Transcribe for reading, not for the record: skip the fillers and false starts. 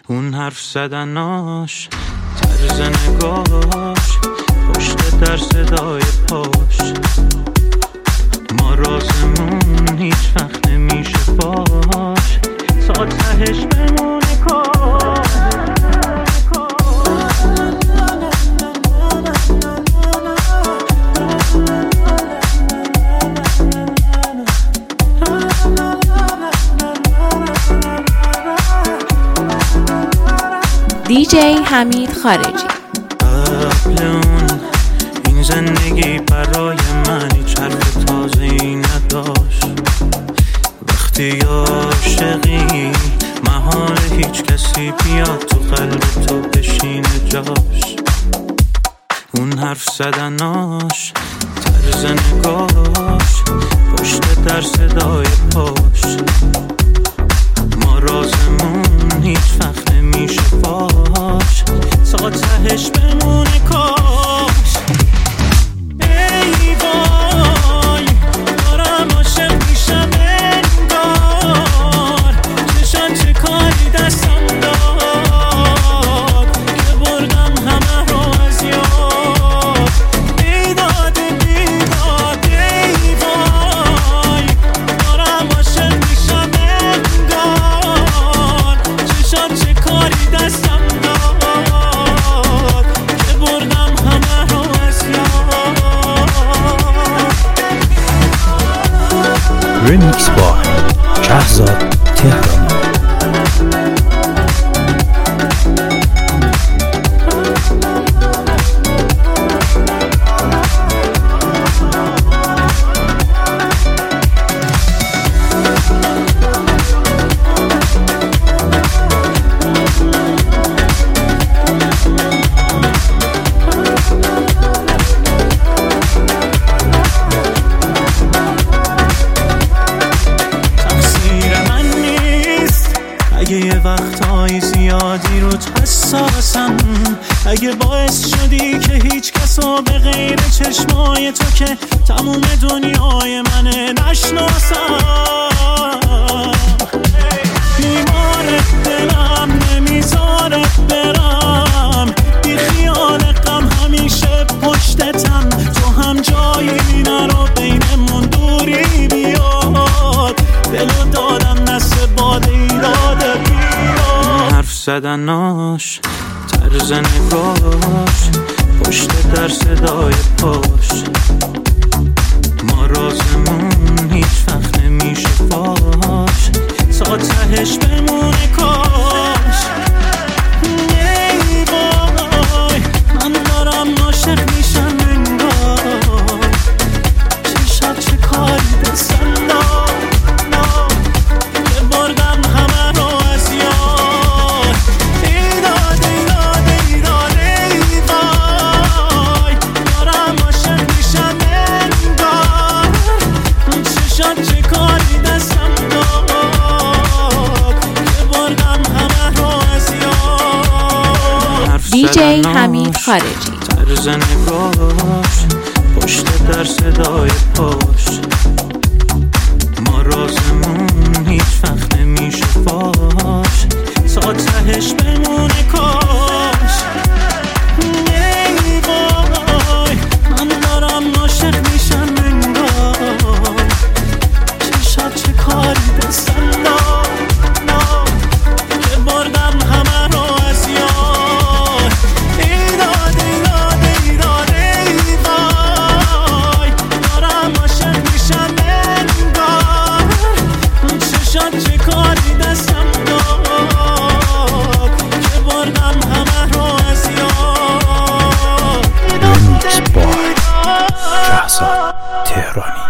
اون حرف زدناش، طرز نگاش، پشت در صدای پاش، ما رازمون هیچ وقت نمیشه باش، تا تهش بمونه کاش. دیجی حمید خارجی. قبل اون این زندگی برای من هیچ حرف تازه‌ای نداشت. وقتی عاشقی محال هیچ کسی بیاد تو قلب تو بشینه جاش. اون حرف زدناش، طرز نگاش، پشت در صدای پاش، ما رازمون هیچ وقت نمیشه فاش، تا تهش بمونه کاش. ای وای دارم عاشق میشم انگار، چشان چه کاری دستم داد که بردم همه رو از یاد. بیداد بیداد ای وای دارم عاشق میشم انگار، چشان چه کاری دستم داد که بردم همه رو از یاد. ریمیکس با شهرزاد تهرانی. اگه یه وقتهای زیادی رو حساسم، اگه باعث شدی که هیچ کسو به غیر چشمای تو که تموم دنیای منه نشناسم، بیمار دلم نمیذارت برم، بی خیال غم همیشه پشتتم، تو هم جایی نرو بینمون دوری بیاد، دلو دادم نسل باده ایراده بیاد. حرف زدناش، طرز نگاش، پشت در صدای پاش، ما رازمون هیچ وقت نمیشه فاش، تا تهش بمونه کاش. ای وای من دارم عاشق میشم انگار، چشات چه کاری دستم داد که بردم همه رو از یاد. ایداد ایداد ایداد ای وای دارم عاشق میشم انگار، چشات چه کاری دستم داد که بردم همه رو از یاد. دیجی حمید خارجی. طرز نگاش، پشت در صدای پاش، ما رازمون هیچ وقت نمیشه فاش، تا تهش بمونه کاش. ای وای من دارم عاشق میشم انگار، چشات چه کاری دستم داد که بردم همه رو از یاد. ایداد ایداد ایداد ای وای دارم عاشق میشم انگار، چشات چه کاری دستم داد که بردم همه رو از یاد. ریمیکس با شهرزاد تهرانی.